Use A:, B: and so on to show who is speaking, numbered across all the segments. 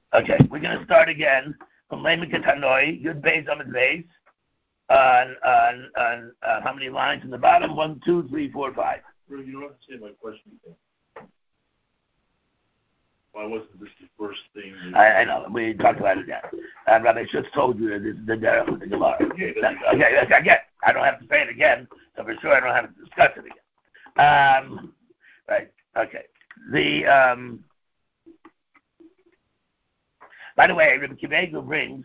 A: Okay, we're going to start again from Lamed Ketanoi, Yud Beis Amid Beis, on how many lines in the bottom? 1, 2, 3, 4, 5.
B: Bro, you don't have to say my question again. Why wasn't this the first thing?
A: I know, we talked about it again. Rabbi Schutz told you that this is the derech with the Gemara. Okay, I get it. I don't have to say it again, so for sure I don't have to discuss it again. Right, okay. By the way, Rabbi Kivego brings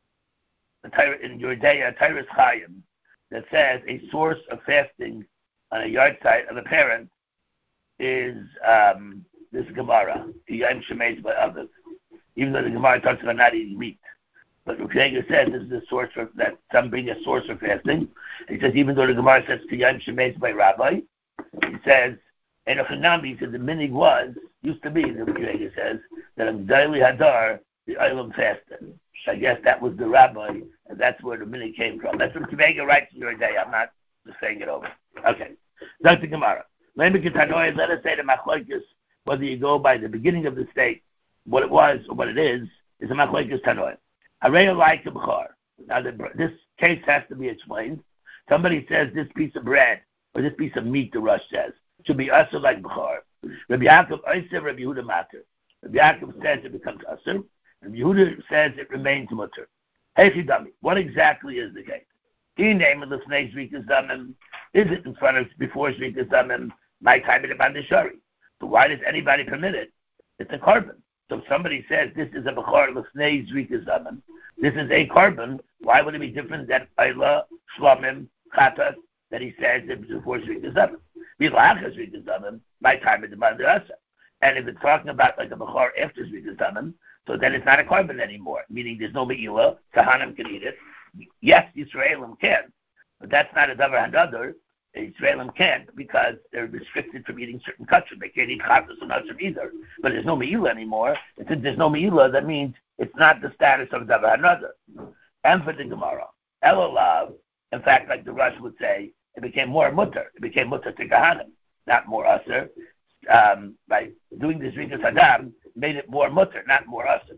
A: in Yordea, Tyrus Chaim, that says a source of fasting on a yard site of a parent is this Gemara, Yom Shemesh by others. Even though the Gemara talks about not eating meat. But Rabbi Kivego says this is a source of, that some bring a source of fasting. He says even though the Gemara says Yom Shemesh by Rabbi, he says, and he said the minig used to be, the Rabbi Kivego says, that on daily Hadar, the Olam fasted. I guess that was the rabbi, and that's where the minute came from. That's what Kivega writes in your day. I'm not just saying it over. Okay. Dr. Gemara. Let us say the machlokes, whether you go by the beginning of the state, what it was or what it is a machlokes tanoy. Araya like a b'char. Now, this case has to be explained. Somebody says this piece of bread or this piece of meat, the Rush says, should be usher like b'char. Rabbi Yaakov Oyser, Rabbi Yehuda Mater. Rabbi Yaakov says it becomes usher. And Yehuda says it remains mutter. Hey, Chidami, what exactly is the case? He named the snake Zrikas Damim. Is it in front of before Zrikas Damim? My time in the Bandishari. So why does anybody permit it? It's a carbon. So if somebody says this is a Bechar L'Snei Zrikas Damim, this is a carbon, why would it be different than Ayla, Shlamim, Chatas, that he says it was before Zrikas Damim? Bilachas Zrikas Damim, my time in the Bandishari. And if it's talking about like a Bechar after Zrikas Damim, so then it's not a carbon anymore, meaning there's no me'ilah, Kahanim can eat it. Yes, Yisraelim can, but that's not a davar hanadar. Yisraelim can't because they're restricted from eating certain kachim. They can't eat chatas and kachim either. But there's no me'ilah anymore. And since there's no me'ilah, that means it's not the status of davar hanadar. And for the Gemara, Elolav, in fact, like the Rush would say, it became more mutter. It became mutter to Kahanim, not more usher. By doing this Rikas Hadam, made it more mutter, not more usher.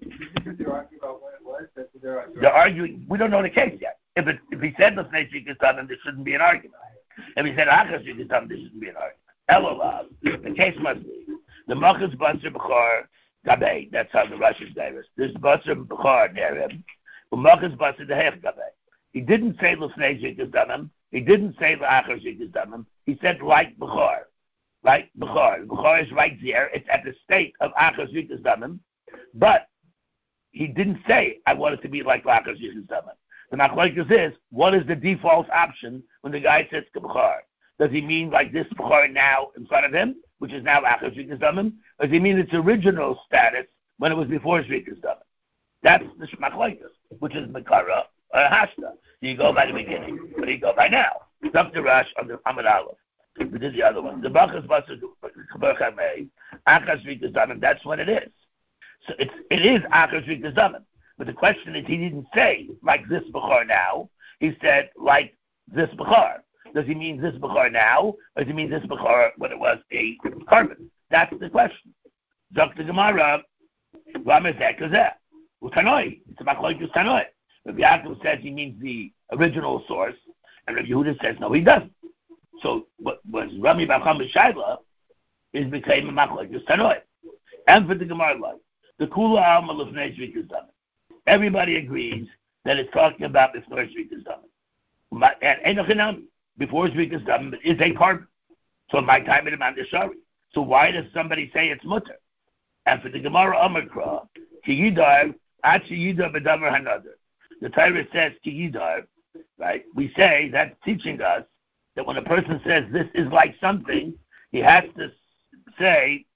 A: They're arguing. We don't know the case yet. If he said the snake Rikas Hadam, there shouldn't be an argument. If he said Achas Rikas Hadam, there shouldn't be an argument. Elolav, the case must be the Machas Basar B'char Gabay. That's how the Russians say it. There's Basar B'char near him. Machas Basar the Half Gabay. He didn't say the snake Rikas Hadam. He didn't say the Achas Rikas Hadam. He said like B'char. Right, Bechar. Bechar is right there. It's at the state of Achas Rikas Damim, but he didn't say, I want it to be like Achas Rikas Damim. The machlokes is, what is the default option when the guy says Bechar? Does he mean like this Bechar now in front of him, which is now Achas Rikas Damim, or does he mean its original status when it was before Rikas Damim? That's the machlokes, which is Mekara or Hashta. Do you go by the beginning, or do you go by now? Dr. Rush on the Amud Aleph. We did the other one. The Bachas Basar Chamei, Achas Rikas Damim, that's what it is. So it is Achas Rikas Damim. But the question is, he didn't say, like this Bechar now. He said, like this Bechar. Does he mean this Bechar now? Or does he mean this Bechar when it was a carbon? That's the question. Dr. Gemara, Ramazek Kazeh. Utanoi. It's a Machlokes Tanoi. Rabbi Yaakov says he means the original source. And Rabbi Yehuda says, no, he doesn't. So what was Rami Bacham B'Shaila is became a machlokes tanoi. And for the Gemara, the Kula Alma L'fnei Zrikas Damim. Everybody agrees that it's talking about before Zrikas Damim. And Enochinami, before Zrikas Damim is a carbon. So my time in the Mandashari. So why does somebody say it's mutter? And for the Gemara Amakra, Ki Yidar, Achi Yidar B'Davar Hanadar. The Torah says Ki Yidar, right? We say that's teaching us that when a person says this is like something, he has to say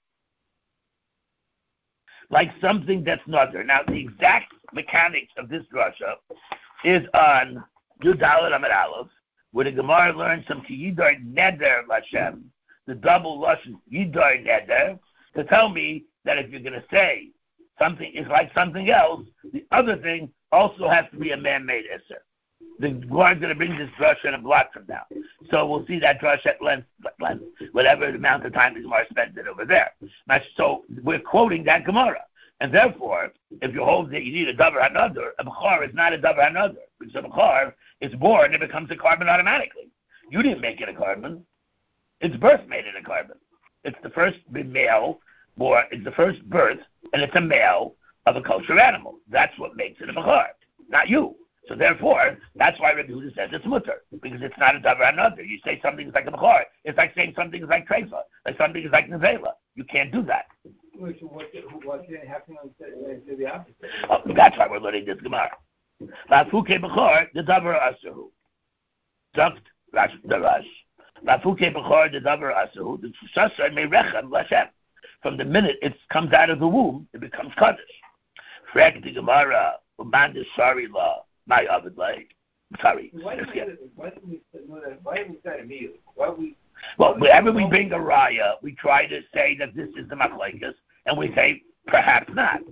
A: like something that's not there. Now, the exact mechanics of this drasha is on Yudalad Amid Aleph, where the Gemara learns some Yidar Neder Lashem, the double Lashon Yidar Neder, to tell me that if you're going to say something is like something else, the other thing also has to be a man-made Isser. The Gemara is going to bring this drush in a block from now. So we'll see that drush at length, whatever amount of time the Gemara spends it over there. So we're quoting that Gemara. And therefore, if you hold that you need a davar hanadar, a bechor is not a davar hanadar. Because a bechor is born, it becomes a carbon automatically. You didn't make it a carbon. Its birth made it a carbon. It's the first male, or it's the first birth, and it's a male of a kosher animal. That's what makes it a bechor, not you. So therefore, that's why Rabbi Yehuda says it's mutter, because it's not a davar hanadar. You say something's like a bechor. It's like saying something's like treifa, like something is like nevela. You can't do that.
C: What's it happening to the opposite?
A: Oh, that's why we're learning this Gemara. Lafuke bechor the davar asahu. Duct the rush. Lafuke bechor the davar asahu. The shasar merechem lashem. From the minute it comes out of the womb, it becomes kaddish. Frag the Gemara. Uman the sorry law. My oven like. Sorry.
C: Why did we say immediately?
A: Well, whenever we bring a raya, we try to say that this is the machlekes, and we say perhaps not.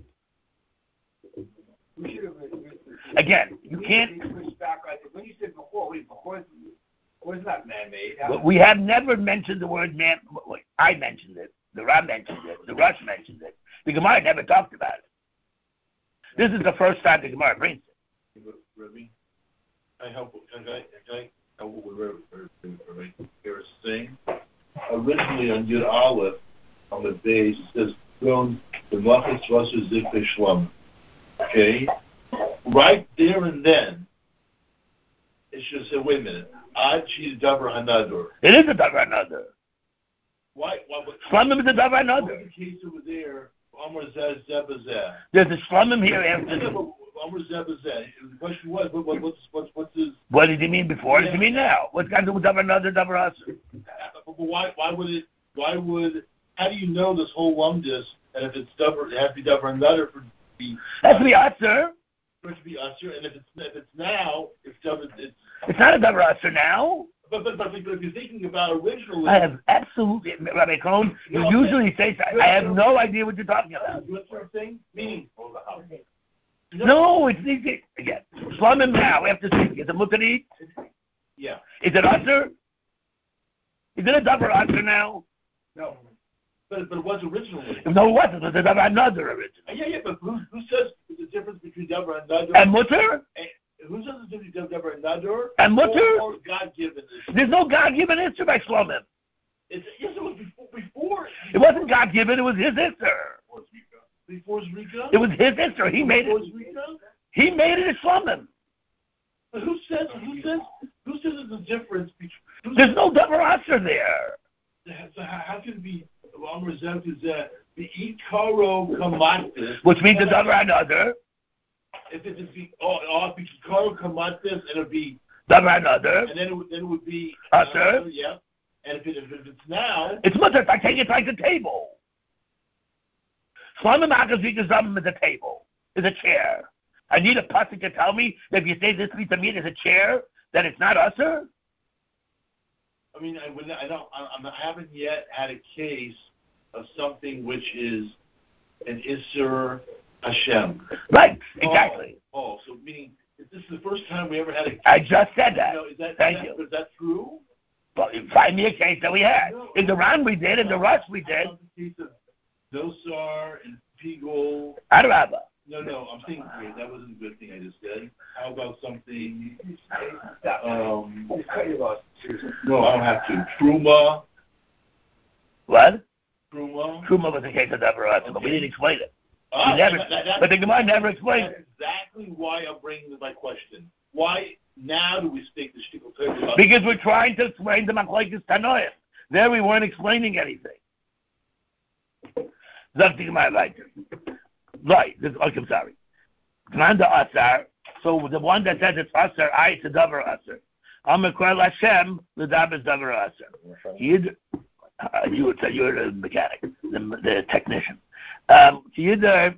A: Again, you can't.
C: When you said before it's not man-made.
A: We have never mentioned the word man. I mentioned it. The Ram mentioned it. The Rush mentioned it. The Gemara never talked about it. This is the first time the Gemara brings it.
B: Rabbi, I help with Rabbi Harris saying. Originally on Yud Aleph, on the base, it says, the Machas Vasser Zikve Shlom. Okay? Right there and then, it should say, wait a minute, Ad She's Davar Hanador.
A: It is a Davar Hanador.
B: Why
A: Shlomim is a Davar Hanador.
B: What was the case over there? Amar Zeh Zebazeh.
A: There's a Shlomim here after
B: the Amar Zebazeh. The question was, what's his...
A: What did he mean before? What does he mean now? What's got to do with Davar Hanador, Davar Asur?
B: But how do you know this whole lumdus, and if it's Davar, it has to be Davar Hanador for it to be...
A: Has to be Asur.
B: For it to be Asur, and if it's now, it's
A: not a Davar Asur now.
B: But if you're thinking about originally...
A: I have absolutely... Rabbi Cohen, you usually say... I have no idea what you're talking about.
B: You know what I'm saying? Meaning...
A: No, it's easy. Again, Shlomim now, after speaking. Is it mutter to eat?
B: Yeah.
A: Is it Asur? Is it a Davar Asur now?
B: No. But it was originally.
A: No, it wasn't. It was a Davar Hanador originally.
B: Yeah, but who says there's a difference between Davar Hanador
A: and mutter?
B: Who says there's a difference between Davar Hanador
A: and mutter?
B: Or God-given issue?
A: There's no God-given issue by Shlomim.
B: Yes, it was before.
A: It wasn't God-given. It was his issue.
B: Before Zrika?
A: It was his issue. He made it. He made it a Shlomim.
B: But who says there's a difference between...
A: There's no Davar Asur there.
B: So how can it be... the Ikaro Kamatis...
A: Which means the Davar Hanador.
B: If it would be Ikaro Kamatis, and it would be...
A: Davar Hanador.
B: And then it would be...
A: Asur.
B: Yeah. And if it's now...
A: It's mutter. It's like the table. Shlomim Akazik is a table. Is a chair. I need a pasuk to tell me that if you say this Litamid is a chair, that it's not Asur?
B: I mean, I haven't yet had a case of something which is an Isser Hashem.
A: Right, exactly.
B: So meaning, if this is the first time we ever had a case...
A: I just said that.
B: Thank you. Is that true?
A: Well, find me a case that we had. In the Ran we did, in the Rush we did.
B: The case of Dosar and Pigol.
A: Adarabah.
B: No, I'm thinking, that wasn't a good thing I just said. How about something... No, I don't have to. Truma.
A: What?
B: Truma.
A: Truma was a case of Davar Asur, but we didn't explain it. But the Gemara never explained it.
B: That's exactly why I'm bringing my question. Why now do we speak the shtickle Torah?
A: Because we're trying to explain the Machlekes Tanoim. There we weren't explaining anything. That's the Gemara like. Right. I'm sorry. Commander Asar. So the one that says it's Asar, it's a Davar Asur. Amakor Hashem, the Davar is Davar Asur. You would say you're the mechanic, the technician. Either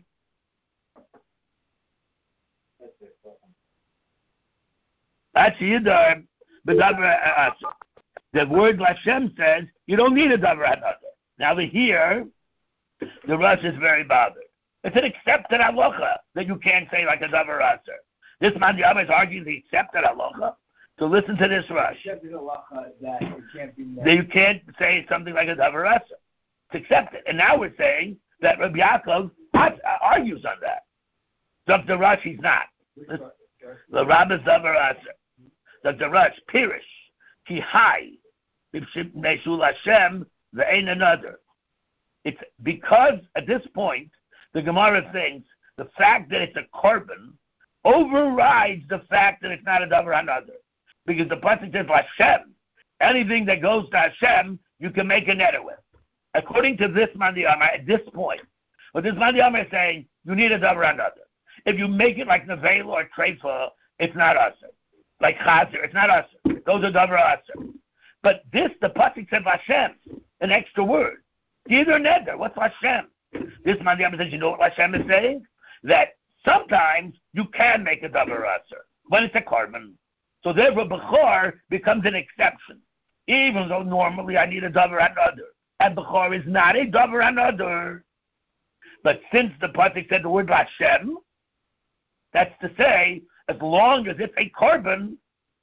A: the word Lashem says you don't need a Davar Hanador. Now here, the Rush is very bothered. It's an accepted halacha that you can't say like a Davar Asur. This man Yama is arguing the accepted halacha. So listen to this Rush.
C: Accepted halacha that it can't be made.
A: That you can't say something like a Davar Asur. It's accepted. And now we're saying that Rabbi Yaakov argues on that. Dr. Rush, he's not. The Rabbi Zavar Aser. Dr. Rush, Pirish, he high, Meshul Hashem, the ain't another. It's because at this point, the Gemara thinks the fact that it's a korban overrides the fact that it's not a davar another. Because the pasuk says Hashem, anything that goes to Hashem, you can make a neder with. According to this Mandiyama, at this point, what this Mandiyama is saying, you need a davar another. If you make it like Nevel or Treifa, it's not Aser. Like Chazer, it's not Aser. Those are davar Aser. But this, the pasuk said Hashem, an extra word. Either neder. What's Hashem? This Mandiyama says, you know what Hashem is saying? That sometimes you can make a davar aser when it's a korban. So therefore, Bechor becomes an exception, even though normally I need a davar another. And Bechor is not a davar another. But since the pasuk said the word Hashem, that's to say, as long as it's a korban,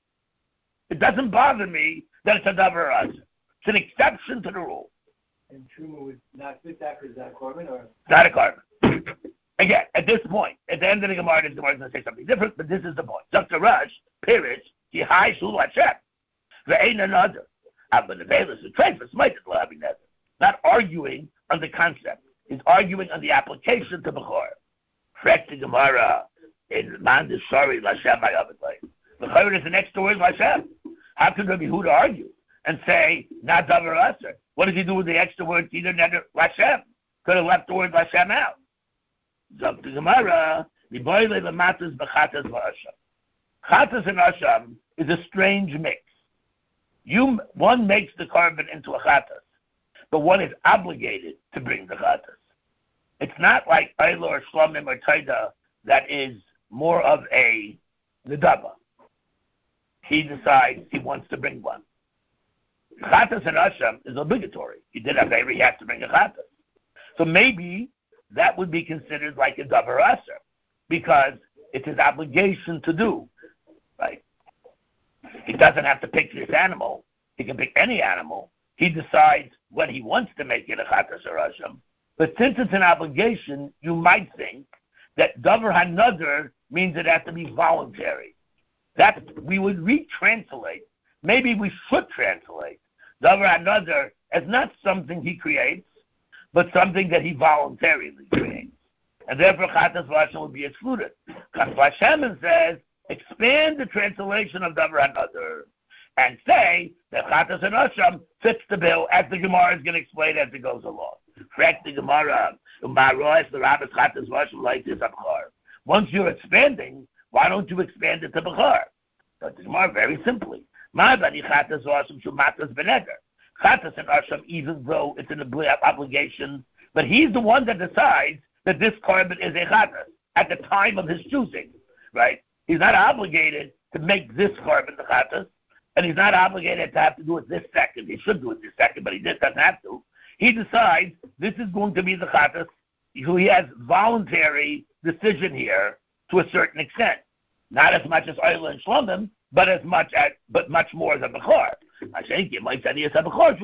A: it doesn't bother me that it's a davar aser. It's an exception to the rule.
C: And Truma would not fit that because that korban or
A: not a korban. Again, at this point, at the end of the Gemara, the Gemara is going to say something different, but this is the point. Dr. Rush, Pirish, he high shul Hashem. There ain't another. But the Velas is trained for smited having that. Not arguing on the concept. He's arguing on the application to Bechor. Correct the Gemara in Man Shari Lashem Hayavit. Bechor is the next word Lashem. How can Rabbi Yehuda argue and say not davar aser? What does he do with the extra word either neder Lashem? Could have left the word Lashem out. Zok the Gemara, the boile the matters bechatas v'asham. Chatas and asham is a strange mix. One makes the korban into a chatas, but one is obligated to bring the chatas. It's not like Eila or Shlomim or Taida that is more of a nedava. He decides he wants to bring one. Chatas and asham is obligatory. He did a favor, he has to bring a chatas. So maybe that would be considered like a davar aser, because it's his obligation to do, right? He doesn't have to pick this animal. He can pick any animal. He decides when he wants to make it a chatas or asham. But since it's an obligation, you might think that davar hanadar means it has to be voluntary. That we would retranslate. Maybe we should translate davar hanadar as not something he creates, but something that he voluntarily creates. And therefore, Chatas Vashem would be excluded. Vashem says, expand the translation of Davar HaNadar and say that Chatas and Asham fits the bill, as the Gemara is going to explain as it goes along. Correct the Gemara. The Rabbis Chatas Vashem like this Bechor. Once you're expanding, why don't you expand it to Bechor? But the Gemara, very simply, Ma'abani Chatas Vashem Shumatas Beneder. Chatas and Asham, even though it's an obligation, but he's the one that decides that this korban is a chatas at the time of his choosing, right? He's not obligated to make this korban the chatas, and he's not obligated to have to do it this second. He should do it this second, but he just doesn't have to. He decides this is going to be the chatas. He has voluntary decision here to a certain extent, not as much as Eila and Shlomim, but much more than Bechor. I think you might say he has a Bechor.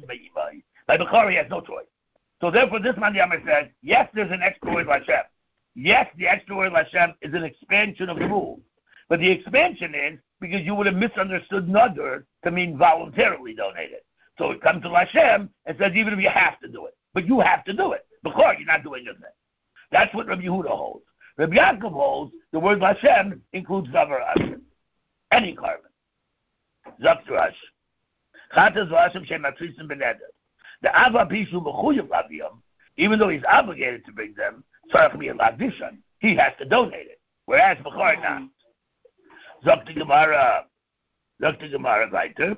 A: By Bechor, he has no choice. So therefore, this Mandiyama says, yes, there's an extra word Lashem. Yes, the extra word Lashem is an expansion of the rule. But the expansion is because you would have misunderstood Nadar to mean voluntarily donated. So it comes to Lashem and says even if you have to do it. But you have to do it. Bechor, you're not doing anything. That's what Rabbi Yehuda holds. Rabbi Yaakov holds the word Lashem includes Davar Asher. Any korban. Zaktrash. Chatas v'Hashem she'matrisim beneder. The Ava Pishu B'chuyev Laviyam, even though he's obligated to bring them, Tzarech Miyad Lavdishan, he has to donate it. Whereas Bechor not. Zakti Gemara weiter.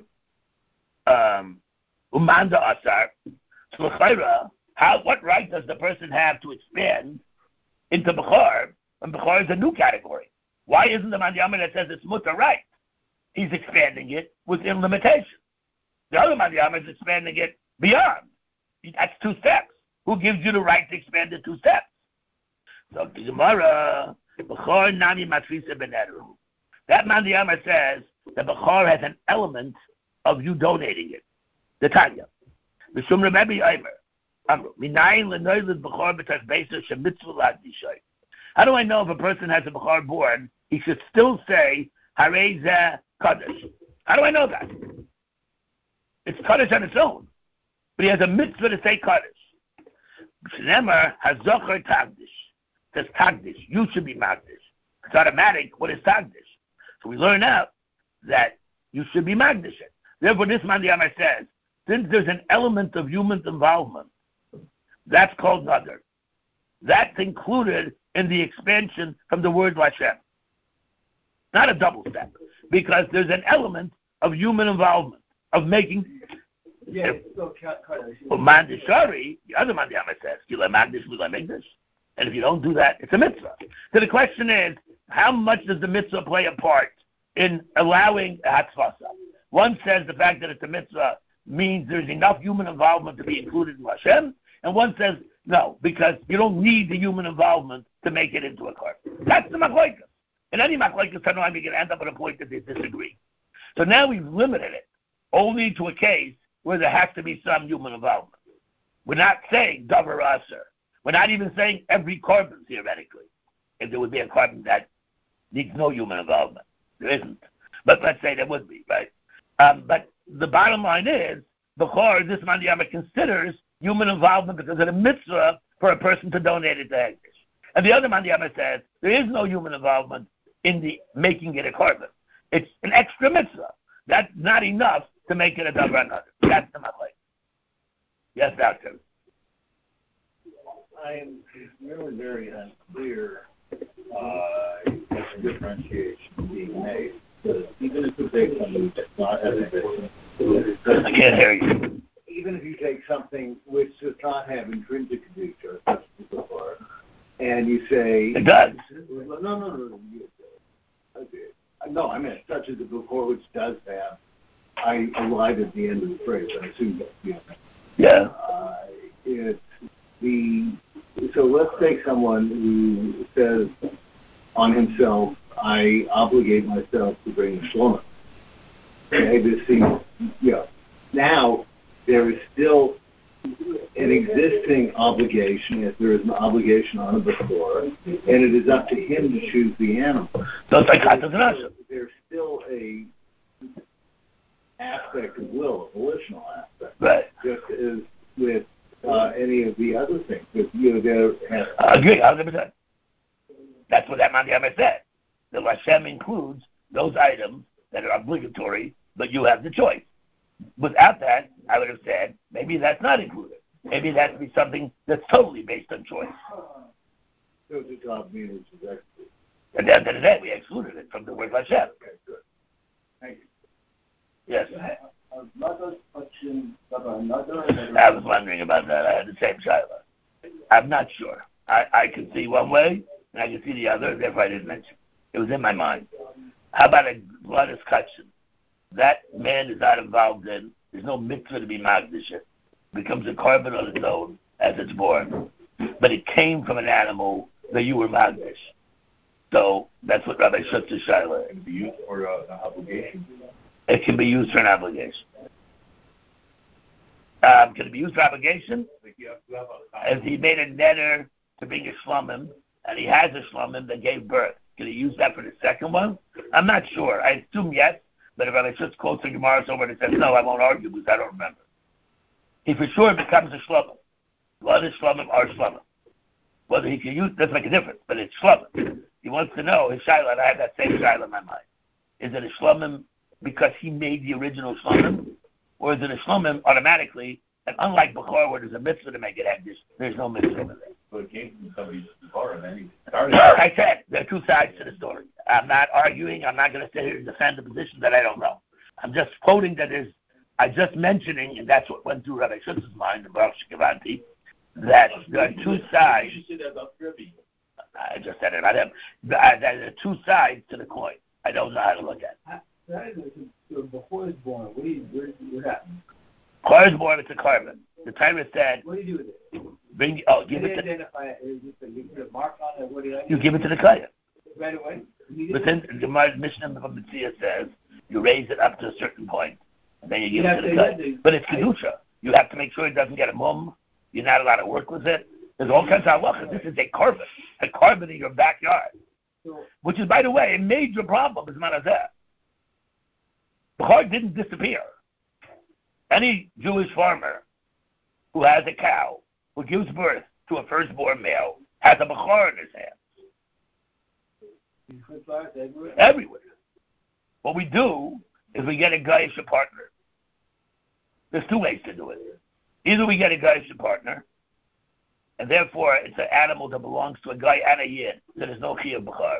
A: Umanda Asar. So L'chayra, what right does the person have to expand into Bechor when Bechor is a new category? Why isn't the Mandiyama that says it's mutar right? He's expanding it within limitation. The other Mandiyama is expanding it beyond. That's 2 steps. Who gives you the right to expand it 2 steps? So the Gemara, Bechor nami matrisa benederu. That Mandiyama says that Bechor has an element of you donating it. The Tanya. The Shum Rebbe Eimer. How do I know if a person has a Bechor born, he should still say, Harei Zeh Kaddish? How do I know that? It's Kaddish on its own. But he has a mitzvah to say Kaddish. Shneimar HaZocher Tagdish. It says Tagdish. You should be Magdish. It's automatic. What is Tagdish? So we learn out that you should be Magdish. Therefore, this Man Yama says, since there's an element of human involvement, that's called Nadar. That's included in the expansion from the word Lashem. Not a double step, because there's an element of human involvement, of making.
C: Yeah, so
A: well, Mandishari, the other Man Yama says, Kila Magdish, Mila Magdish. And if you don't do that, it's a mitzvah. So the question is, how much does the mitzvah play a part in allowing a Hatzvasa? One says the fact that it's a mitzvah means there's enough human involvement to be included in Hashem, and one says no, because you don't need the human involvement to make it into a card. That's the machlokes. In any machlokes, sometimes you're going to end up at a point that they disagree. So now we've limited it only to a case where there has to be some human involvement. We're not saying davar aser. We're not even saying every carbon, theoretically. If there would be a carbon that needs no human involvement. There isn't. But let's say there would be, right? But the bottom line is, Bechor, this Man Yama considers human involvement because of the mitzvah for a person to donate it to Hekdesh. And the other Man Yama says there is no human involvement in the making it a carbon. It's an extra mitzvah. That's not enough to make it a davar another. That's the machlokes. Yes, Doctor.
D: I am really very unclear as a differentiation being made. Because even if you take something that's not evident,
A: I can't hear you.
D: Even if you take something which does not have intrinsic kedusha, such as the Bechor, and you say
A: it does.
D: No, I meant such as the Bechor, which does have. I lied at the end of the phrase. I assume that's
A: yeah.
D: So let's take someone who says on himself, I obligate myself to bring the shlomah. Okay, this seems, Now, there is still an existing obligation, if there is an obligation on a Bechor, and it is up to him to choose the animal. There's still a aspect of will, a volitional aspect.
A: Right.
D: Just as with any of the other things.
A: I agree, 100%. That's what that Man Yama said. The Lashem includes those items that are obligatory, but you have the choice. Without that, I would have said, maybe that's not included. Maybe that would be something that's totally based on choice.
D: So it's a top meaning, which is excluded.
A: At the end of the day, we excluded it from the word Lashem.
D: Okay, good. Thank you.
A: Yes.
C: Another question about another.
A: I was wondering about that. I had the same shaila. I'm not sure. I could see one way, and I could see the other, therefore I didn't mention it. It was in my mind. How about a blood escutcheon? That man is not involved in. There's no mitzvah to be magdish. It becomes a carbon on its own as it's born. But it came from an animal that you were magdish. So that's what Rabbi Schutz's shaila is.
B: Can it be used for an obligation?
A: It can be used for an obligation. Can it be used for obligation? If he made a netter to bring a shlomim, and he has a shlomim that gave birth, can he use that for the second one? I'm not sure. I assume yes, but if I just quote the Gemara somewhere that says no, I won't argue because I don't remember. He for sure becomes a shlomim. Whether shlomim or shlomim. Whether he can use, doesn't make a difference, but it's shlomim. He wants to know his shaila, and I have that same shaila in my mind. Is it a shlomim because he made the original shlomim, or is it a shlomim automatically? And unlike Bechor, where there's a mitzvah to make it hekdesh, there's no mitzvah over there.
B: So it came from somebody's Bechor, and then he started.
A: I said there are two sides to the story. I'm not arguing. I'm not going to sit here and defend the position that I don't know. I'm just quoting that there's. I'm just mentioning, and that's what went through Rabbi Schutz's mind, the Baruch Shekavanti, that there are two sides.
B: You said that about Kirby.
A: I just said it about him. There are two sides to the coin. I don't know how to look at it.
C: Before it's born, what happened?
A: Before it's born, it's a carbon. The Torah said,
C: what do you do with it?
A: Give it to.
C: Identify it. You put a mark on it. What do
A: You give it to the Kohen.
C: Right away.
A: Within the Mishnah from the Tzia says you raise it up to a certain point, and then you give it to the Kohen. But it's kedusha. You have to make sure it doesn't get a mum. You're not allowed to work with it. There's all kinds of halachas. This is a carbon in your backyard, which is, by the way, a major problem. Is manazeh. Bechor didn't disappear. Any Jewish farmer who has a cow who gives birth to a firstborn male has a bechor in his hand. Everywhere. What we do is we get a Gaisha partner. There's two ways to do it. Either we get a Gaisha partner, and therefore it's an animal that belongs to a guy and a yid, so there's no chiyuv bechor,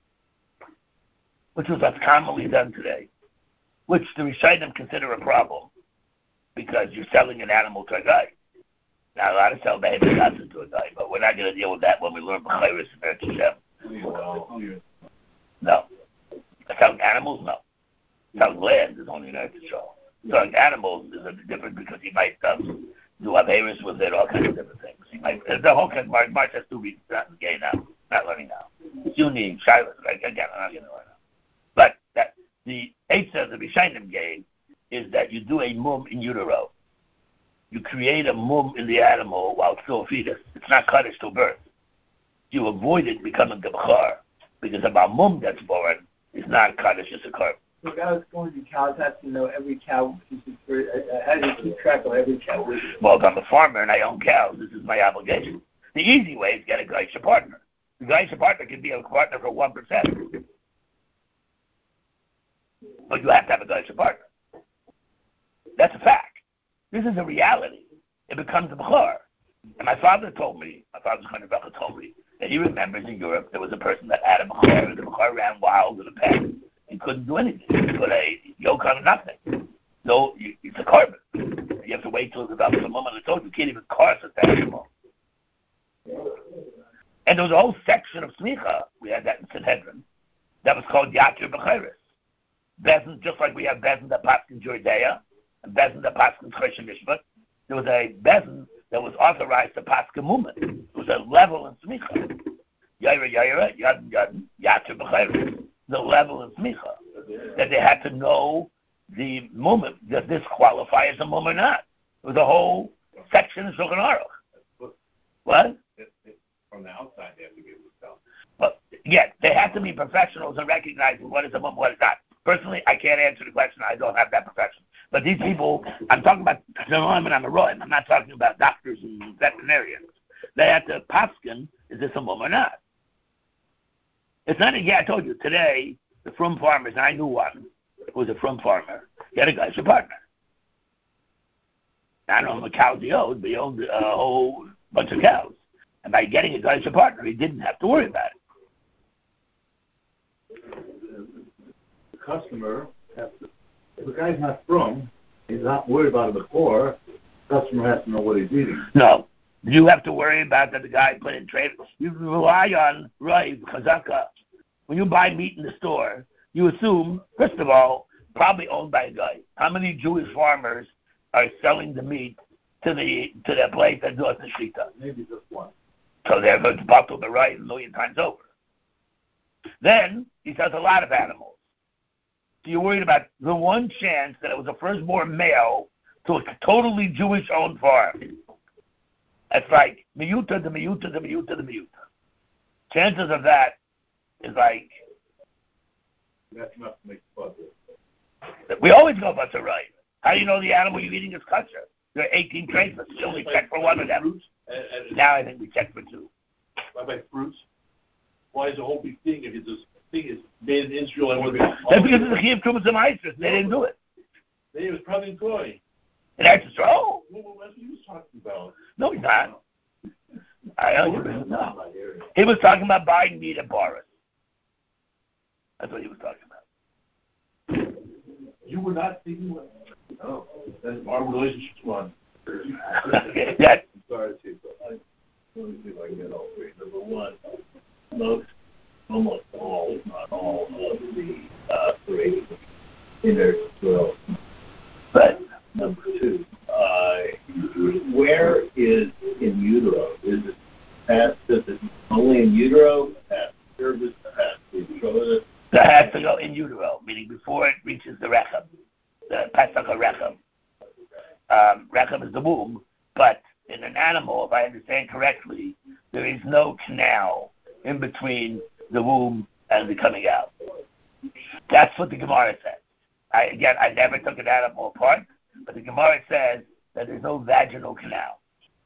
A: which is what's commonly done today, which the Rishonim consider a problem, because you're selling an animal to a guy. Now, a lot of sell behemoths to a guy, but we're not going to deal with that when we learn B'chayris and Eretz Hashem. No. Selling animals? No. Selling land is only an Eretz Hashem. Selling animals is different because he might do Averis with it, all kinds of different things. He might, the whole kind of March has 2 reasons, not gay now, not learning now. Sunni, Shilas, right? Again, I'm not going to learn now. But that, the Eitzah, the Rishonim gave, is that you do a mum in utero. You create a mum in the animal while it's still a fetus. It's not kaddish till birth. You avoid it becoming the bechor, because if a mum that's born is not kaddish, it's a carbon.
C: So that was going to cows have to know every cow. How do you keep track of every cow?
A: Well, if I'm a farmer and I own cows, this is my obligation. The easy way is get a Gaisha partner. The Gaisha partner can be a partner for 1%. But you have to have a Gaisha partner. That's a fact. This is a reality. It becomes a bechor. And my father's kind of brother told me that he remembers in Europe there was a person that had a bechor, and the bechor ran wild in a pen. He couldn't do anything. He put a yoke on nothing. So it's a carbon. You have to wait till it develops a moment. I told you can't even carse at that anymore. And there was a whole section of smicha. We had that in Sanhedrin. That was called Yatir B'chayris. Bezin, just like we have Bezin that passed in Jordea, and Bezin that passed in Choshen Mishpat, there was a Bezin that was authorized to pass Gemumen. It was a level in smicha. Yaira, Yadin, Yatir B'chayris. The level in smicha, that they had to know the moment, does this qualify as a mum or not? It was a whole section in Shulchan Aruch. What?
B: From the outside, they have to be able to tell.
A: Well, yeah, they have to be professionals in recognizing what is a mum, what is not. Personally, I can't answer the question. I don't have that profession. But these people, I'm talking about Tanoim and Amoraim. I'm not talking about doctors and veterinarians. They have to paskin, is this a mum or not? It's not I told you, today, the Frum farmers, I knew one who was a Frum farmer. He had a Gaisha partner. I don't know the cows he owned, but he owned a whole bunch of cows. And by getting a Gaisha partner, he didn't have to worry about it.
B: The customer has to, if the guy's not Frum, he's not worried about it before, the customer has to know what he's eating.
A: No. You have to worry about that the guy put in trade. You rely on Raiv, Chazaka. When you buy meat in the store, you assume, first of all, probably owned by a guy. How many Jewish farmers are selling the meat to their place that does the shita?
B: Maybe just one.
A: So they're going to bottle the right 1,000,000 times over. Then he sells a lot of animals. So you're worried about the one chance that it was a firstborn male to a totally Jewish-owned farm. That's like miyuta, the miyuta, the miyuta, the miyuta. Chances of that is like...
B: That's enough to make fun.
A: We always go about the right. How do you know the animal you're eating is kosher? There are 18 traits, but we only check for one of them. Now I think we check for 2.
B: Like fruits? Why is the whole big thing if it's this thing is made in Israel?
A: That's because of the Chiyuv Trumas and Ma'aser. They didn't do it.
B: It was probably Goy.
A: And that's just, oh.
B: Well, that's what he was talking about.
A: No, he's not. No. He was talking about buying meat at Boris. That's what he was talking about.
B: You were not thinking about oh, that's our relationship's one.
A: Okay, yeah.
B: I'm sorry to see, but let me see if I can get all 3. Number one, almost all, if not all, of the parade in there as well.
A: But
B: number 2, where is in utero? Is it past? Is it only in utero? Past service? Past the betrothed?
A: That has to go in utero, meaning before it reaches the rechem, the Pesach rechem. Rechem is the womb, but in an animal, if I understand correctly, there is no canal in between the womb and the coming out. That's what the Gemara says. I never took an animal apart, but the Gemara says that there's no vaginal canal.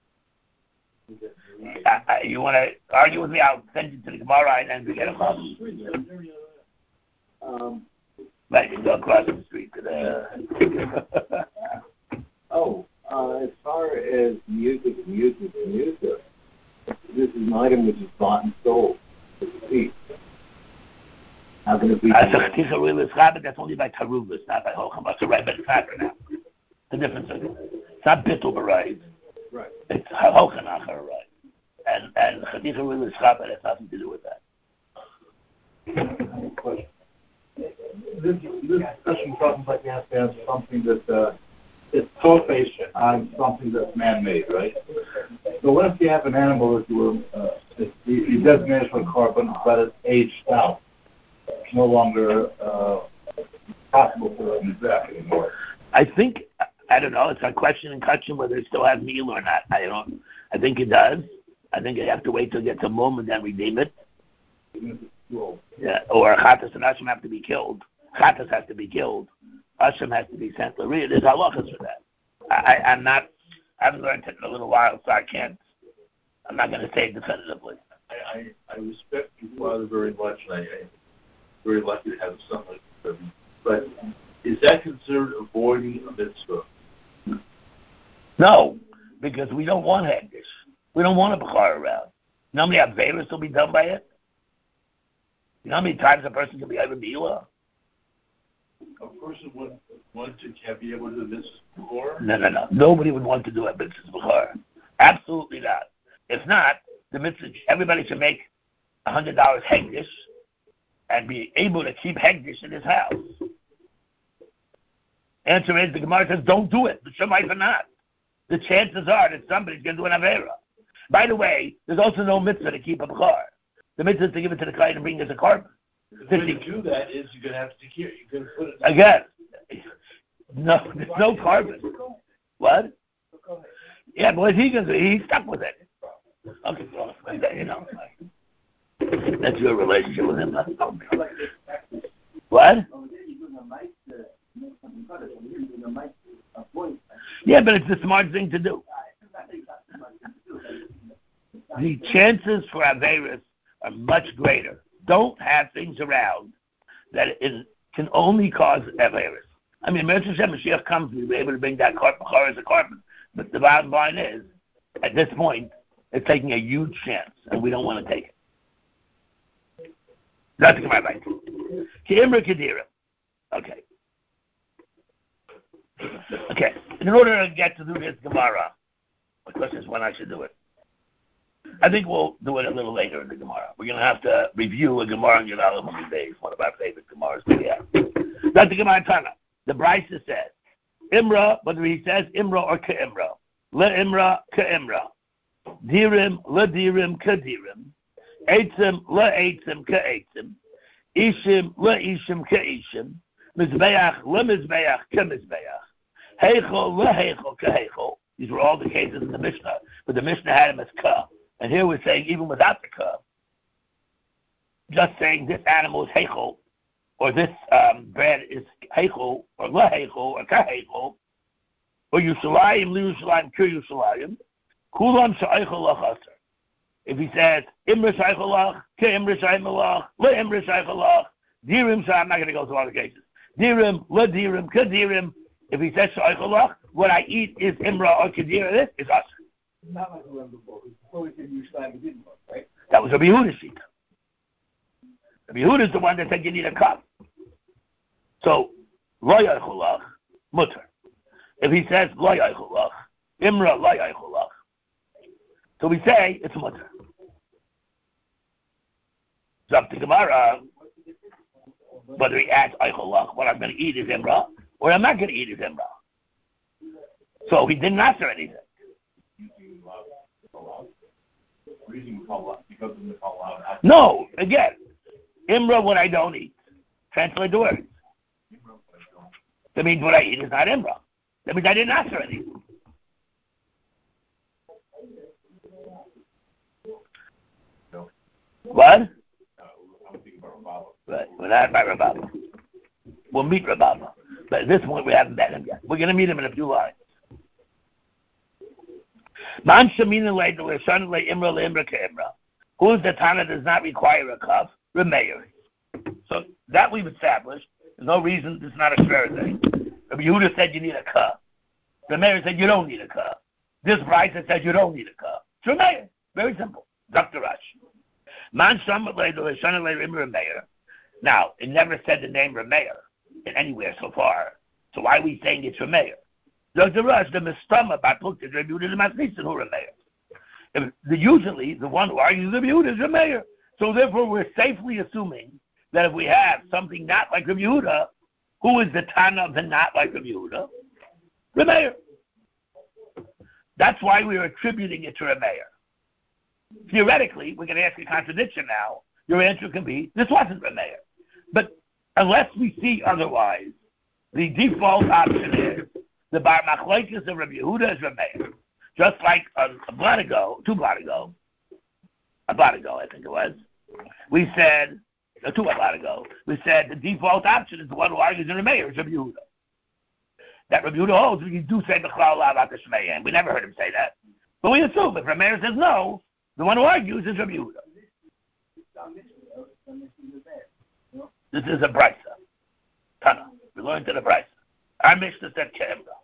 A: You want to argue with me? I'll send you to the Gemara and then we get a problem. Right, you go across the street to the...
D: as far as music, this is an item which is bought and sold. How can it be?
A: That's only by Taruvas, not by Hocham. That's a right, but it's not for now. The difference is it's not Bittul B'Rayv.
D: Right.
A: It's Hocham Achar Right. And Chaticha Rulis Chabad has nothing to do with that.
B: This discussion sounds like we have to have something that it's taught-based on something that's man-made, right? So what if you have an animal that you designate for carbon, but it's aged out? It's no longer possible for them to back anymore.
A: I think, I don't know, it's a question and question whether it still has meal or not. I think it does. I think you have to wait till it gets a moment and then redeem it. Yeah, or Chatas and Hashem have to be killed. Chatas has to be killed. Hashem has to be sent to read. There's halachas for that. I haven't learned it in a little while, so I'm not going to say it definitively.
B: I respect your father very much, and I'm very lucky to have a son like him. But is that considered avoiding a mitzvah?
A: No, because we don't want hegdish. We don't want a bechar around. You know how many averos will be done by it? You know how many times a person can be over milah?
B: A person would want to be able to do this before?
A: No. Nobody would want to do a mitzvah bechar. Absolutely not. If not, the mitzvah, everybody should make $100 hegdish and be able to keep hegdish in his house. Answer is, the Gemara says, don't do it. The Shemai for not. The chances are that somebody's going to do an avera. By the way, there's also no mitzvah to keep a bechar. The mitzvah is to give it to the client and bring it as a carbon.
B: The way to do that is you're going to have to secure it. You're going to put it
A: again. No, there's no carbon. What? Yeah, but what's he going to do? He's stuck with it. Okay, well, you know, that's your relationship with him. What? Yeah, but it's the smart thing to do. The chances for Averis are much greater. Don't have things around that it can only cause Averis. I mean, Mashiach comes, we'll be able to bring that Bechar as a carbon. But the bottom line is, at this point, it's taking a huge chance, and we don't want to take it. That's my right. Ki'imra Kedira. Okay. Okay. In order to get to do this Gemara, the question is when I should do it. I think we'll do it a little later in the Gemara. We're going to have to review a Gemara on Yud Aleph days, one of our favorite Gemaras that we have. That's the Gemara Tana. The Brisa says, Imra, whether he says Imra or Ka'imra. Le Imra, Ka'imra. Dirim, Le Dirim, Ka'dirim. Eitzim, Le Eitzim, Ka'eitzim. Ishim, Le Ishim, Ka'ishim. Mizbeach, Le Mizbeach, Ka'mizbeach. Heichel, Le Heichel, Ka'heichel. These were all the cases in the Mishnah, but the Mishnah had him as Ka. And here we're saying even without the Ka, just saying this animal is Heichel, or this bread is Heichel, or La Heichel, or Ka'heichel, or Yushalayim, Li Yushalayim, Kir Yushalayim, Kulam Sha'eichel Lach Aser. If he says, Imra Sha'eichel Lach, Ke'imra Sha'eichel Lach, Le Imra Sha'eichel Lach, Dirim Sha'eichel, I'm not going to go through all the cases. Dirim, Le Dirim, Kedirim. If he says Sha'eichel Lach, what I eat is Imra or Kedira, this is Aser.
C: Not like the one before. Before we said Yerushalayim, we didn't look, right?
A: That was Rabbi Yehuda's sheet. Rabbi Yehuda is the one that said you need a cup. So, Lo Yaychulach, mutter. If he says Lo Yaychulach, Imra Lo Yaychulach, so we say it's mutter. It's up to Gemara whether he adds Aychulach, what I'm going to eat is Imra, or I'm not going to eat is Imra. So he didn't answer anything. No, again, Imra, what I don't eat. Translate the words. That means what I eat is not Imra. That means I didn't answer anything. What?
B: I'm thinking about Rababa.
A: Right. We're not by Rababa. We'll meet Rababa. But at this point, we haven't met him yet. We're going to meet him in a few lines. Man Shamina Lay, the Lashon Lay Imra Imra Imra. Who is the Tana does not require a cup? Remeir. So that we've established. There's no reason it's not a fair thing. Rabbi Yehuda said you need a cup. Remeir said you don't need a cup. This Brisa said you don't need a cup. It's Remeir. Very simple. Dr. Rush. Man Shamina Lay, the Lashon Lay Imra Remeir. Now, it never said the name Remeir in anywhere so far. So why are we saying it's Remeir? Dr. Rush, the Mistama by Pukta, Rabbi Yehuda the Masnisin who Remeir. Usually, the one who argues Rabbi Yehuda is Remeir. So therefore, we're safely assuming that if we have something not like Rabbi Yehuda, who is the Tana of the not like Rabbi Yehuda? Remeir. That's why we're attributing it to Remeir. Theoretically, we can ask a contradiction now. Your answer can be, this wasn't Remeir. But unless we see otherwise, the default option is the Bar Machlekes of Rabbi Yehuda is Remeir. Just like a blot ago, I think it was, we said, 2 blot ago, we said the default option is the one who argues in Remeir, is Rabbi Yehuda. That Rabbi Yehuda holds, we do say B'chlal La B'Aka Shmeihen. We never heard him say that. But we assume if Remeir says no, the one who argues is Rabbi Yehuda. This is a Brisa. Tana. We're going to the Brisa. Our Mishnah said Ke'emra.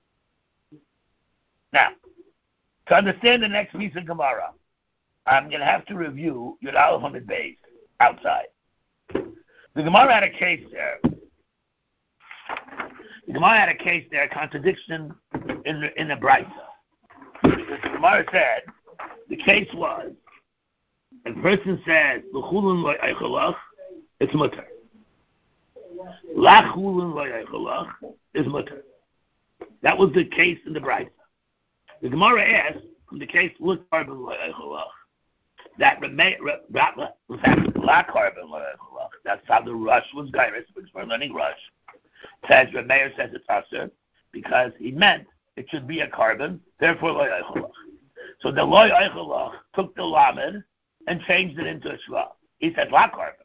A: Now, to understand the next piece of Gemara, I'm going to have to review Yud Aleph Amud Beis outside. The Gemara had a case there. Contradiction in the Brisa. The Gemara said, the case was, if a person says, L'chulun lo eichelach, it's mutter. L'chulun lo eichelach is mutter. That was the case in the Brisa. The Gemara asked, in the case L'charbon lo eichelach, that in fact, L'charbon lo eichelach, that's how the Rush was Gairis, because we're learning Rush. Says, Remeir says it's Aser, because he meant it should be a carbon, therefore lo eichelach. So the lo eichelach took the lamed and changed it into a shva. He said la carbon.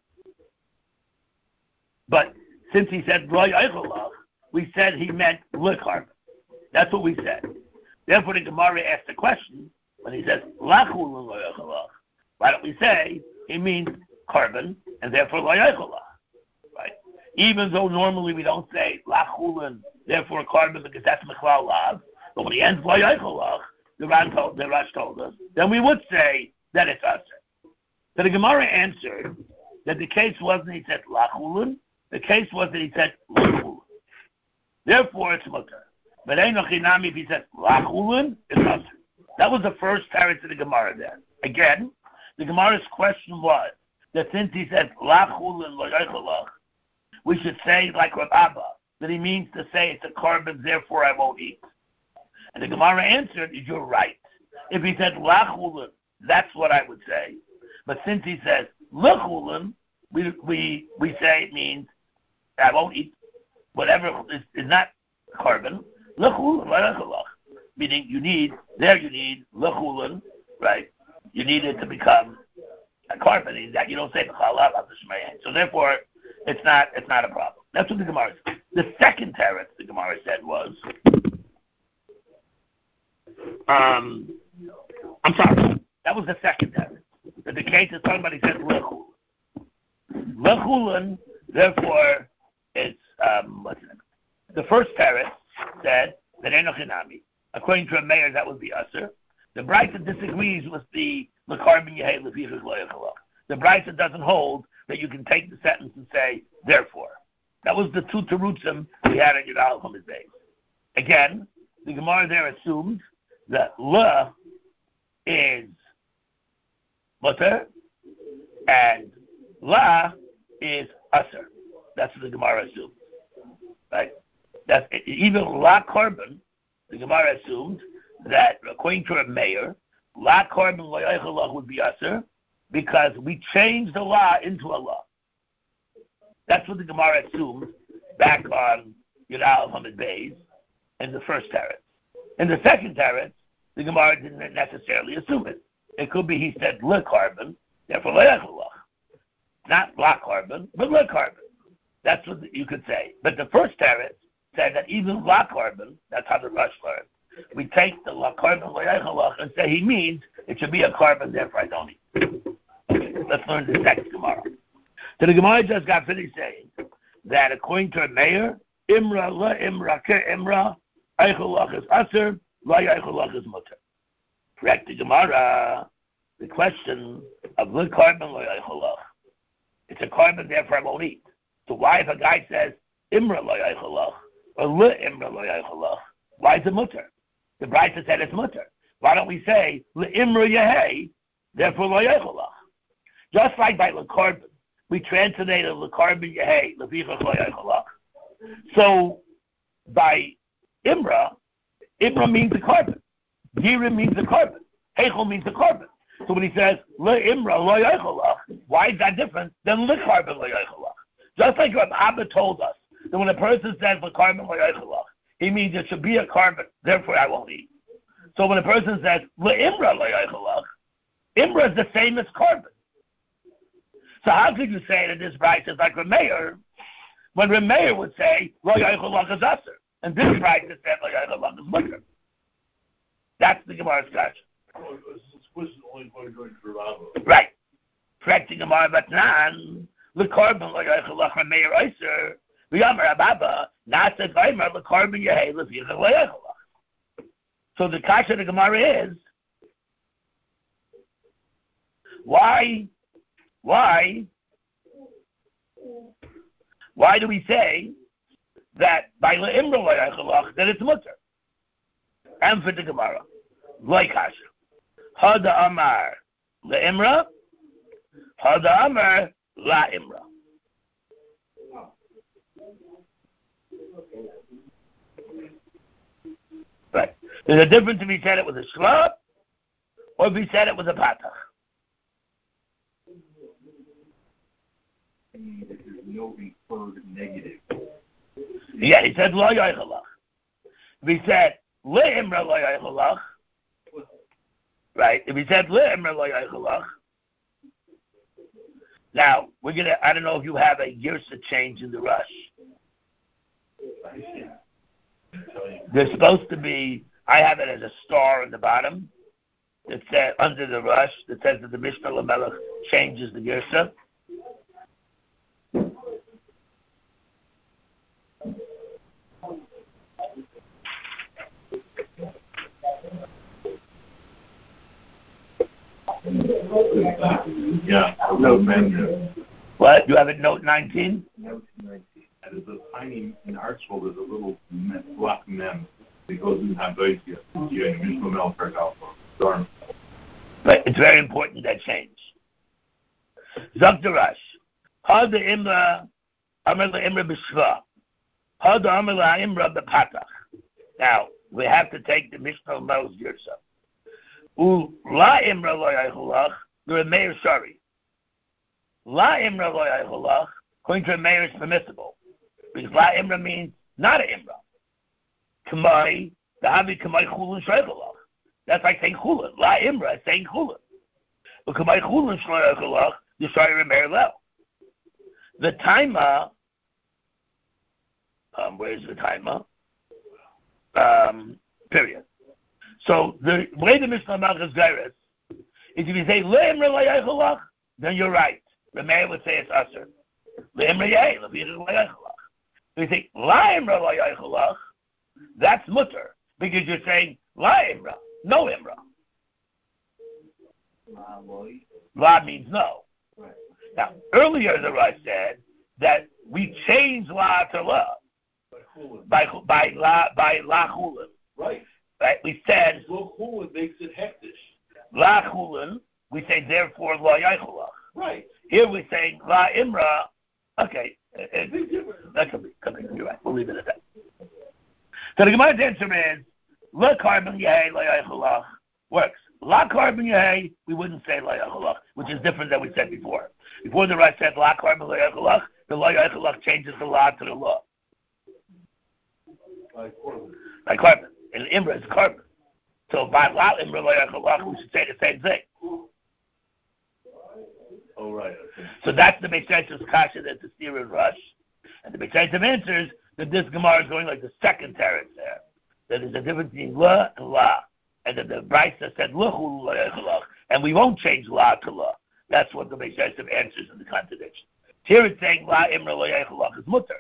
A: But since he said lo eichelach, we said he meant le carbon. That's what we said. Therefore, the Gemara asked the question when he says la chulun lo eichelach. Why don't we say he means carbon and therefore lo eichelach? Right? Even though normally we don't say la chulun, therefore carbon, because that's mechlal lav. But when he ends lo eichelach, the Rush told us, then we would say that it's Aser. So the Gemara answered that the case wasn't he said Lachulun, the case was that he said Lachulun. Therefore, it's Mutter. But Einochinami, if he said Lachulun, it's Aser. That was the first teretz of the Gemara there. Again, the Gemara's question was that since he said Lachulun lo eichelach, we should say like Rav Abba, that he means to say it's a carbon, therefore I won't eat. And the Gemara answered, you're right. If he said Lachulun, that's what I would say. But since he says Lechulun, we say it means I won't eat whatever is not carbon. Lechulun, meaning you need Lechulun, right? You need it to become a carbon. That you don't say B'chalal of the Shmeihen. So therefore, it's not a problem. That's what the Gemara said. The second teretz the Gemara said was, I'm sorry, that was the second teretz. That the case is talking about, he said Lechulun. Lechulun, therefore, it's, what's the name? The first teretz said that Einochinami. According to a mayor, that would be Aser. The Brisa disagrees with the L'charbon Yehei L'fichach lo eichelach. The Brisa doesn't hold that you can take the sentence and say, therefore. That was the two terutzim we had at Yud Aleph Amud Beis. Again, the Gemara there assumed that La is Mutter and La is Aser. That's what the Gemara assumed. Right? That's even La carbon, the Gemara assumed that according to a mayor, La carbon lo eichelach would be Aser because we changed the La into a La. That's what the Gemara assumed back on Yud Aleph Amud Beis in the first teretz. In the second teretz, the Gemara didn't necessarily assume it. It could be he said le carbon, Therefore, lo yachalach. Not la carbon, but la carbon. That's what you could say. But the first teretz said that even la carbon, that's how the Rush learned. We take the la carbon lo yachalach and say he means it should be a carbon, therefore I don't eat. Okay, let's learn this next Gemara. So the Gemara just got finished saying that according to a mayor, imra la imra ke imra, yachalach is aser, la yachalach is mutter. Correct the Gemara. The question of the carbon lo yachalach. It's a carbon, therefore I won't eat. So why, if a guy says imra lo yachalach or le imra lo yachalach, why is it mutter? The Brisa said it's mutter. Why don't we say le imra yehei, therefore lo yachalach? Just like by le carbon, we translated le carbon yehei lefichach lo yachalach. So by imra means the carbon. Gira means the carbon. Heichel means the carbon. So when he says le imra lo yachalach, why is that different than le carbon lo yachalach? Just like Rabbi Abba told us that when a person says le carbon lo yachalach, he means it should be a carbon, therefore I won't eat. So when a person says le imra lo yachalach, imra is the same as carbon. So how could you say that this price is like Rameir, when Rameir would say lo yachalach is aser, and this price is said lo yachalach is mutter? That's the Gemara's question. Right. Correcting Gemara Batnan, the carbon lo yachalach Rameir Iser, the Yamar Ababa, not the Gaimer, the carbon yehei lefichach lo yachalach. So the kasha of the Gemara is, why do we say that by le'imra lo yachalach that it's mutter? And for the Gemara, like kasha. Hada Amar le'imra, Hada Amar la'imra. Right. There's a difference if he said it with a shlab or if he said it with a patach.
D: There's no inferred negative.
A: Yeah, he said lo yachalach. If he said le'imra lo yachalach, right? If he said le'imra lo yachalach, now we're gonna. I don't know if you have a Yirsa change in the Rush. There's supposed to be. I have it as a star in the bottom. It said under the Rush that says that the Mishnah Lamelech changes the Yirsa.
B: Yeah, note 19.
A: What? You have it note 19?
D: Note 19.
B: And there's a tiny, in our school, there's a little block mem that goes in Handoisia. Yeah, in Mishnah Melchert Alpha. Darn.
A: But it's very important that change. Zok Had the Imra, Amr the Imra B'Shva. Had the Amr the Imra B'Patach. Now, we have to take the Mishnah Mel's Yirsa. La Imra lo yachalach, the Rameir Shari. La Imra lo yachalach, according to Rameir, is permissible. Because La Imra means not an Imra. Kamai, the Havi Kamai Chulun Shreichalach. That's like saying Chulun. La Imra is saying Chulun. But Kamai Chulun Shreichalach, the Shari Rameir Lel. The Taima, where's the Taima? Period. So the way the Mishnah Malchus Gairis is if you say le'imra la'yachalach, then you're right. The Meir would say it's aser. Le'imra yeh, la'yachalach. If you say la'imra la'yachalach, that's mutter because you're saying la'imra, no imra. La means no.
D: Right.
A: Now earlier the Rav said that we change la to la by la chulin.
B: Right.
A: Right, we said
B: Lo Chulin makes it hektish.
A: La Chulin, we say therefore La Yachalach.
B: Right.
A: Here we're saying La Imra. Okay,
B: Big difference.
A: that could be. You're right. We'll leave it at that. So the Gemara's answer is La Carbon Yehei La Yachalach works. La Carbon Yehei, we wouldn't say La Yachalach, which is different than we said before. Before the Rav said La Carbon La Yachalach, the La Yachalach changes the La to the La. Like carbon. And Imra is carbon. So by La Imra La Yachalach, we should say the same thing.
B: Oh, right. Okay.
A: So that's the Beis Yosef's kasha that's the steer and rush. And the Beis Yosef answers that this Gemara is going like the second teretz there. That there's a difference between la and la. And that the Brisa said luchu la, and we won't change la to la. That's what the Beis Yosef answers in the contradiction. Here it's saying la imra la yechalach is mutter.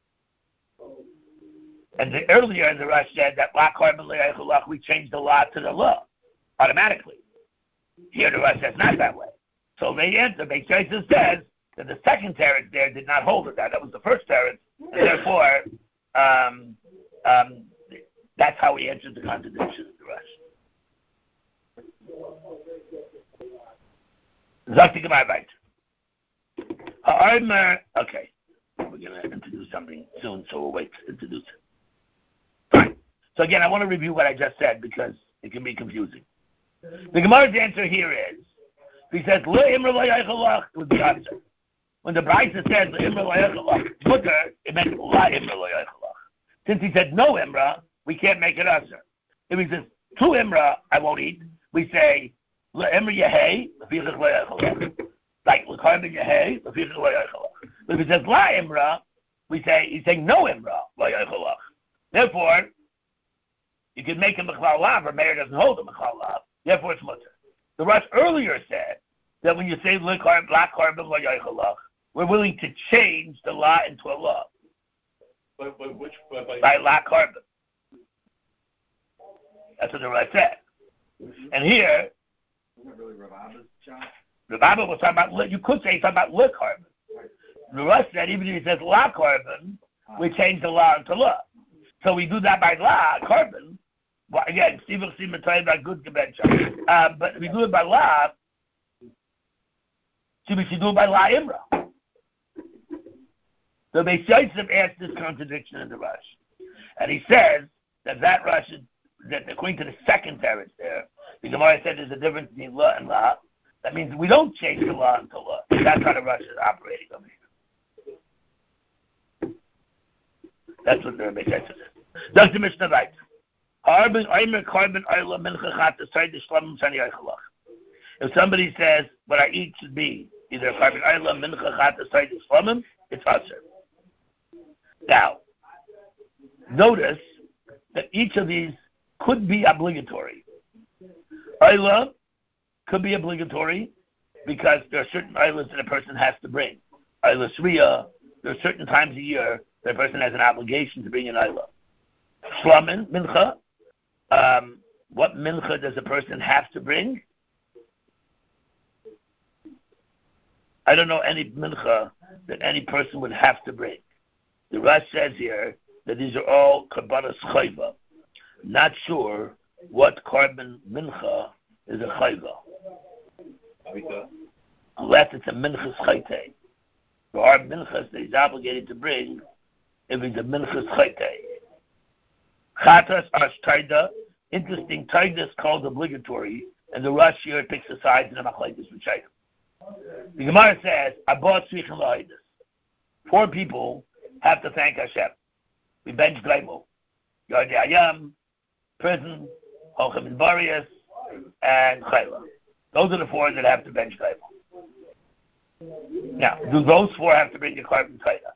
A: And earlier in the rush said that la carbon la yechalach, we changed the la to the la automatically. Here the rush says not that way. So they answer. Beis Yosef says that the second teretz there did not hold it. That was the first teretz, and therefore that's how he answered the contradiction in the rush. Zakti Gemara weiter. Okay, we're going to introduce something soon, so we'll wait to introduce it. Fine. So again, I want to review what I just said because it can be confusing. The Gemara's answer here is, he says, Le imra lo yechalach, it would be answer. When the Brisa says, Le imra lo yechalach, mutter, it meant La imra lo yechalach. Since he said no imra, we can't make it answer. If he says, two imra, I won't eat, we say, Le imra yehei, lefichach lo yechalach. Like, Le karben yehei, lefichach lo yechalach. But if he says La imra, we say, he's saying no imra, lo yechalach. Therefore, you can make a mechlal lav, or Meir doesn't hold a mechlal lav. Therefore, it's mutter. The Rush earlier said that when you say la carbon la yechalach, we're willing to change the la into a la. By la carbon. That's what the Rush said. And here, Rabba was talking about, you could say he's talking about la carbon. The Rush said even if he says la carbon, we change the la into la. So we do that by la carbon. Well, again, Steve Seaman told about good convention. But if we do it by la, so we should do it by la imra. So Beis Yosef asked this contradiction in the Rush. And he says that Rush is, that according to the second teretz there, the Gemara said there's a difference between la and la. That means we don't change the la into la. That's how the Rush is operating over here. That's what the Beis Yosef says. That's the Mishnah right. If somebody says what I eat should be either carbon ayla, mincha chata, side shlamim, it's usher. Now, notice that each of these could be obligatory. Ayla could be obligatory because there are certain aylas that a person has to bring. Ayla shriya, there are certain times a year that a person has an obligation to bring an ayla. Shlamim, mincha. What mincha does a person have to bring? I don't know any mincha that any person would have to bring. The Rash says here that these are all karbanas chayva. Not sure what carbon mincha is a chayva. Unless it's a minchas chayte. There are minchas that he's obligated to bring if he's a minchas chayte. Chatas ash taida. Interesting, taida is called obligatory, and the Rush here picks the sides in the machlekes v'shayim. The Gemara says, Abba tzrichen la'idus. 4 people have to thank Hashem. We bench Gleimel. Yardei Hayam, prison, Hochem and Barius, and Chayla. Those are the 4 that have to bench Gleimel. Now, do those 4 have to bring the carbon taida?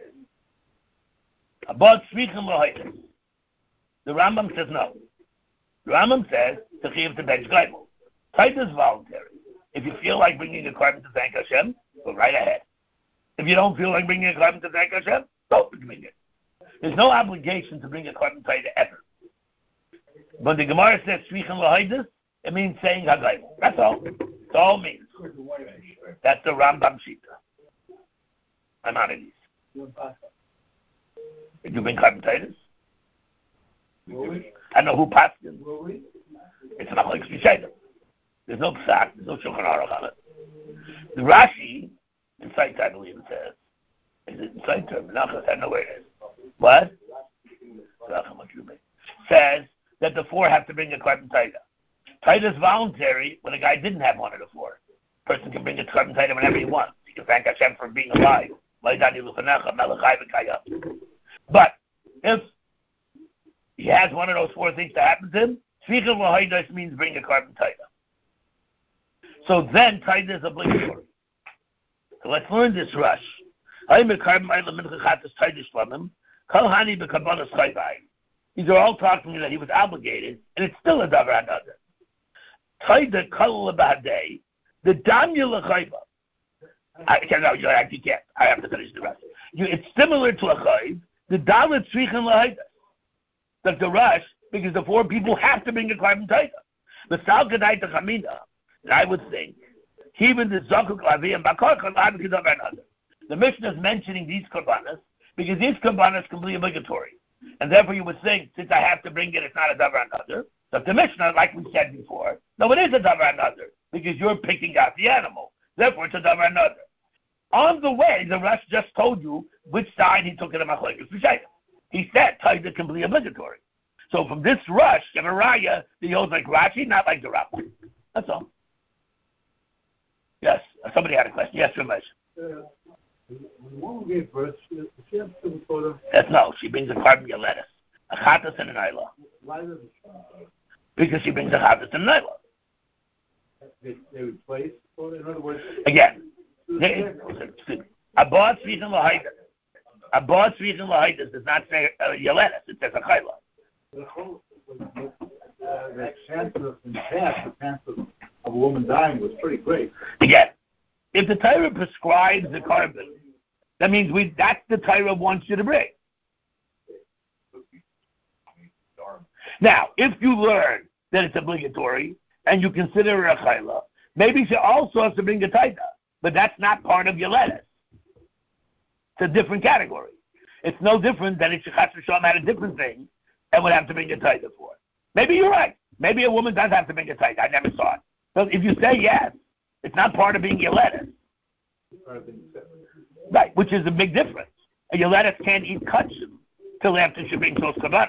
A: Abba tzrichen la'idus. The Rambam says no. The Rambam says to chiv to bench gleimel. Taida is voluntary. If you feel like bringing a carbon to thank Hashem, go right ahead. If you don't feel like bringing a carbon to thank Hashem, don't bring it. There's no obligation to bring a carbon taida ever. When the Gemara says shvichen lahaydus, it means saying hagleimel. That's all. That's all it means. That's the Rambam Shita. Maimonides. Did you bring carbon taidas? I don't know who passed it. It's not like Shishayim. There's no psak, there's no Shulchan Aruch on it. The Rashi, in Sait, I believe it says, is it in Sait or Menachos? I don't know where it is. What? Says that the 4 have to bring a carbon taida. Taida is voluntary when a guy didn't have one of the 4. A person can bring a carbon taida whenever he wants. He can thank Hashem for being alive. But if he has one of those 4 things to happen to him, Shvicha L'Haidos means bring a carbon taida. So then taida is obligatory. So let's learn this rush. These are all talking that he was obligated, and it's still a davar another. The damya lechayva. I can't. No, you can't. I have to finish the rest. It's similar to a chayv. The dalet tzrichin lahaydas. Like the rush, because the 4 people have to bring a carbon taita. The salkadai chamina. And I would think, even the zakuk lavi and bakar kalav kedavar another. The Mishnah is mentioning these karbanas because these karbanas can be obligatory, and therefore you would think, since I have to bring it, it's not a davar another. But the Mishnah, like we said before, no, it is a davar another because you're picking out the animal. Therefore, it's a davar another. On the way, the Rush just told you which side he took it in machlekes b'shayta. He said taita can be obligatory. So from this Rush, you have a raya that holds like Rashi, not like the Rambam. That's all. Yes, somebody had a question. Yes, Ramesh.
D: When woman gave birth, she have to go to...
A: No, she brings a carbon lettuce, a chatas and an ayla.
D: Why does
A: Because she brings a chatas and an ayla.
D: they replace? In other words...
A: Again, abad tzrichin lahaydas. Abad tzrichin lahaydas does not say lettuce, it says a chayla.
D: The chance of death, the chance of a woman dying was pretty great.
A: Again, if the Torah prescribes the carbon, that means that's the Torah wants you to bring. Now, if you learn that it's obligatory and you consider it a chayla, maybe she also has to bring a taita, but that's not part of your lettuce. It's a different category. It's no different than if Shechatz Rishon had a different thing and would have to bring a taita for it. Maybe you're right. Maybe a woman does have to bring a taita. I never saw it. So if you say yes, it's not part of being your lettuce. Right, which is a big difference. Your lettuce can't eat kachim till after she brings those kavanas.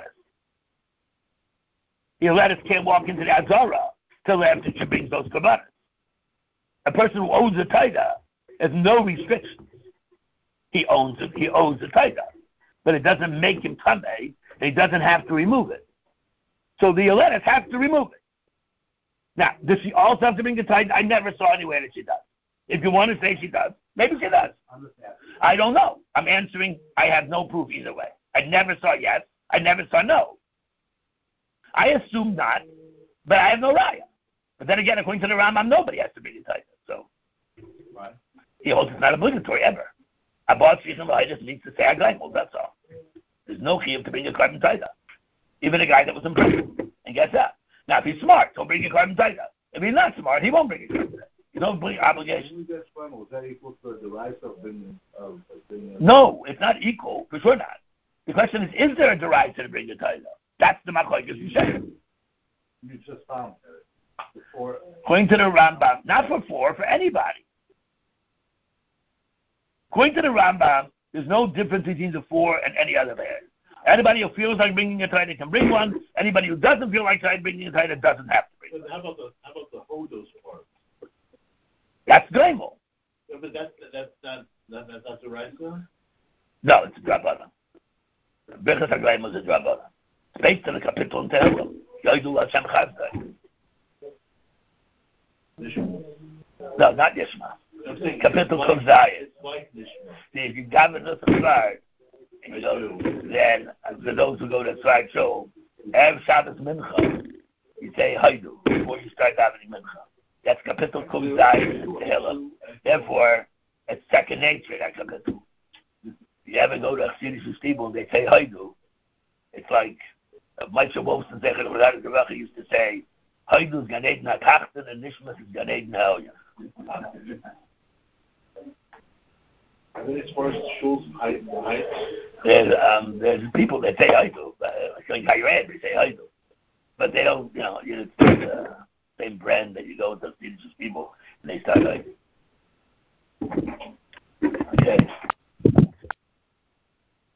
A: Your lettuce can't walk into the azara till after she brings those kavanas. A person who owns a taita has no restrictions. He owes a taita, but it doesn't make him tamei. He doesn't have to remove it. So the lettuce has to remove it. Now, does she also have to bring the taita? I never saw anywhere that she does. If you want to say she does, maybe she does. I don't know. I'm answering. I have no proof either way. I never saw yes. I never saw no. I assume not, but I have no raya. But then again, according to the Rambam, nobody has to bring the taita. So he holds it's not obligatory ever. Abad tzrichin lahaydas needs to say aglaimel. That's all. There's no chiyuv to bring a carbon taita. Even a guy that was in prison and gets out. Now, if he's smart, he'll bring a carbon taita. If he's not smart, he won't bring a carbon taita. You don't bring obligation.
D: Was that equal to the rise of being?
A: No, it's not equal. For sure not. The question is there a derived to bring a taita? That's the machlokes you say.
D: You just found it. Before.
A: According to the Rambam, not for anybody. According to the Rambam, there's no difference between the 4 and any other man. Anybody who feels like bringing a taita can bring one. Anybody who doesn't feel like bringing a taita doesn't have to bring one.
B: How about the hodos part?
A: That's glaimel.
B: Yeah, but that's the right one?
A: No, it's a drabana. Birchas HaGlaimel is a drabana. It's based on the capital in Tehillim. Yoidu Hashem Chazdai. No, not Yishma. Capital Kuf Zayin. See, if you gather this aside, then for those who go to Tzvai Shul, Erev Shabbos Mincha, you say Haidu before you start davening Mincha. That's Kapitel Kuf Zayin in Tehillim. Therefore, it's second nature, that Kapitel. If you ever go to a Chassidish Stibel, they say Haidu. It's like Moshe Wolfson Zecher Rav Geracha used to say, Haidu is Gan Eden HaTachten and Nishmas is Gan Eden HaElyon.
B: And then as far as shul's height?
A: There's people that say Haidu. Like Iran, they say Haidu. But they don't, it's the same brand that you go with those people and they start like, okay.